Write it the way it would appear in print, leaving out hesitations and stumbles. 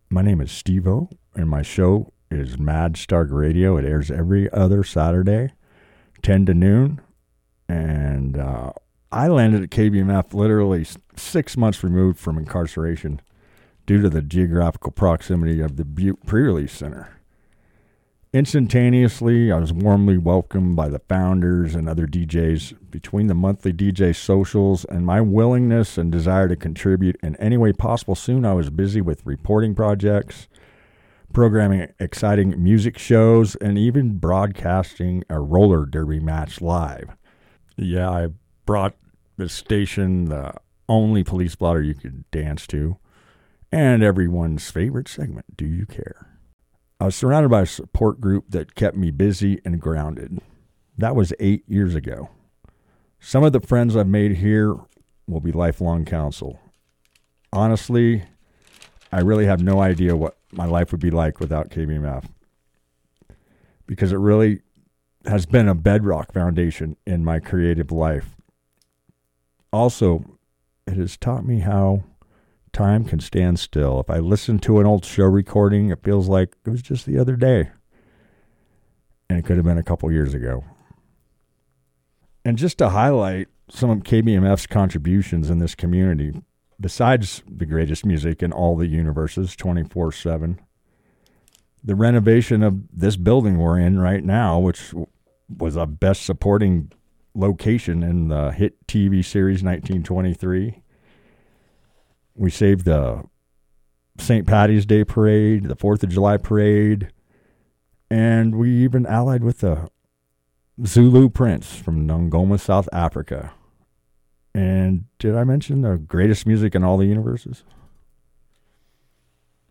My name is Steve-O, and my show is Mad Stark Radio. It airs every other Saturday, 10 to noon. And I landed at KBMF literally 6 months removed from incarceration due to the geographical proximity of the Butte Pre-Release Center. Instantaneously, I was warmly welcomed by the founders and other DJs. Between the monthly DJ socials and my willingness and desire to contribute in any way possible, soon I was busy with reporting projects, programming exciting music shows, and even broadcasting a roller derby match live. Yeah, I brought the station the only police blotter you could dance to, and everyone's favorite segment, Do You Care? I was surrounded by a support group that kept me busy and grounded. That was 8 years ago. Some of the friends I've made here will be lifelong counsel. Honestly, I really have no idea what my life would be like without KBMF, because it really has been a bedrock foundation in my creative life. Also, it has taught me how time can stand still. If I listen to an old show recording, it feels like it was just the other day. And it could have been a couple years ago. And just to highlight some of KBMF's contributions in this community, besides the greatest music in all the universes 24/7, the renovation of this building we're in right now, which was a best supporting location in the hit TV series 1923. We saved the St. Patty's Day parade, the 4th of July parade, and we even allied with the Zulu Prince from Ngoma, South Africa. And did I mention the greatest music in all the universes?